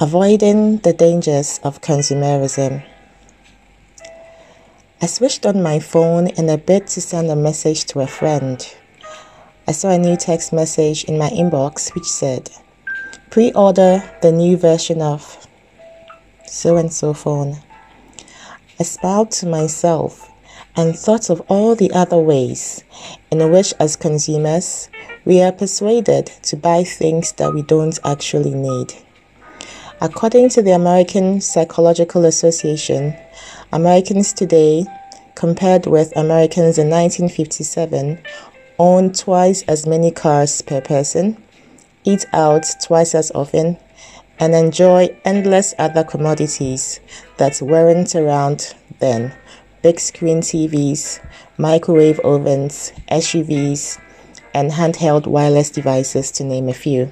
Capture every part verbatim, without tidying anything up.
Avoiding the dangers of consumerism. I switched on my phone in a bid to send a message to a friend. I saw a new text message in my inbox which said, "Pre-order the new version of so-and-so phone." I smiled to myself and thought of all the other ways in which, as consumers, we are persuaded to buy things that we don't actually need. According to the American Psychological Association, Americans today, compared with Americans in nineteen fifty-seven, own twice as many cars per person, eat out twice as often, and enjoy endless other commodities that weren't around then: big screen T Vs, microwave ovens, S U Vs, and handheld wireless devices, to name a few.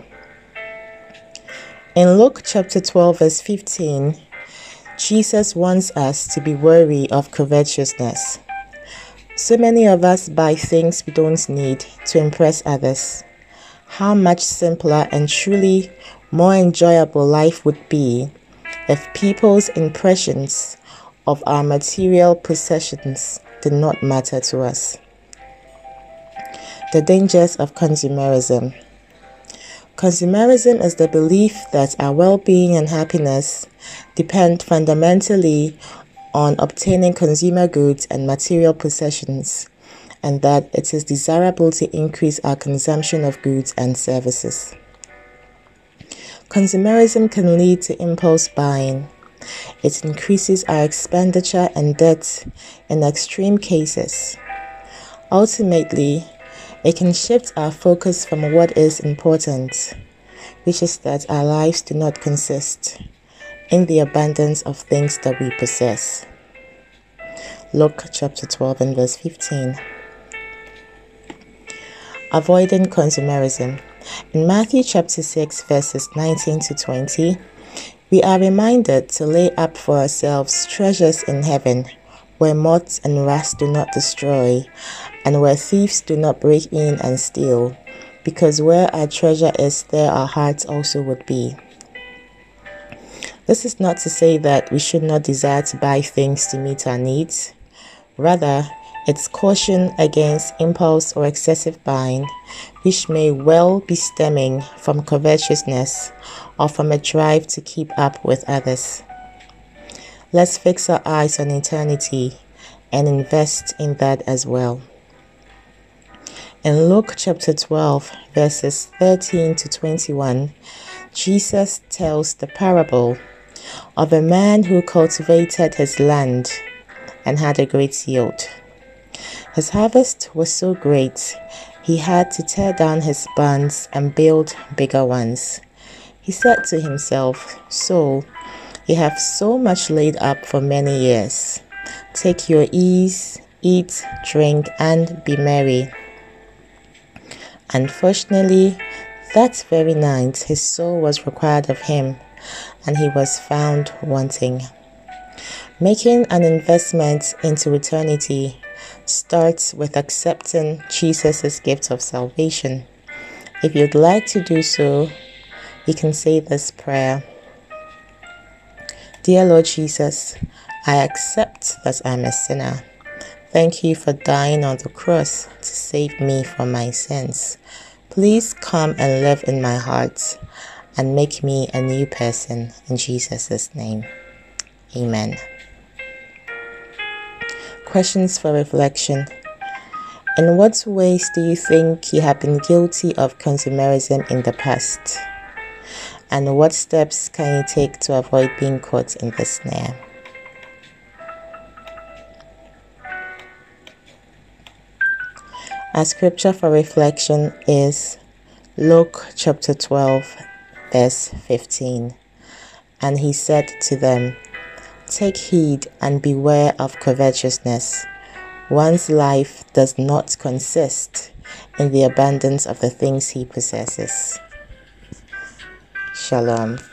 In Luke chapter twelve verse fifteen, Jesus wants us to be wary of covetousness. So many of us buy things we don't need to impress others. How much simpler and truly more enjoyable life would be if people's impressions of our material possessions did not matter to us. The dangers of consumerism. Consumerism is the belief that our well-being and happiness depend fundamentally on obtaining consumer goods and material possessions, and that it is desirable to increase our consumption of goods and services. Consumerism can lead to impulse buying. It increases our expenditure and debt in extreme cases. Ultimately, it can shift our focus from what is important, which is that our lives do not consist in the abundance of things that we possess. Luke chapter twelve and verse fifteen. Avoiding consumerism. In Matthew chapter six verses nineteen to twenty, we are reminded to lay up for ourselves treasures in heaven, where moths and rust do not destroy, and where thieves do not break in and steal, because where our treasure is, there our hearts also would be. This is not to say that we should not desire to buy things to meet our needs. Rather, it's caution against impulse or excessive buying, which may well be stemming from covetousness or from a drive to keep up with others. Let's fix our eyes on eternity and invest in that as well. In Luke chapter twelve, verses thirteen to twenty-one, Jesus tells the parable of a man who cultivated his land and had a great yield. His harvest was so great, he had to tear down his barns and build bigger ones. He said to himself, "So, you have so much laid up for many years. Take your ease, eat, drink, and be merry." Unfortunately, that very night his soul was required of him, and he was found wanting. Making an investment into eternity starts with accepting Jesus' gift of salvation. If you'd like to do so, you can say this prayer. Dear Lord Jesus, I accept that I'm a sinner. Thank you for dying on the cross to save me from my sins. Please come and live in my heart and make me a new person in Jesus' name. Amen. Questions for reflection. In what ways do you think you have been guilty of consumerism in the past? And what steps can you take to avoid being caught in the snare? Our scripture for reflection is Luke chapter twelve, verse fifteen. And he said to them, "Take heed and beware of covetousness. One's life does not consist in the abundance of the things he possesses." Shalom.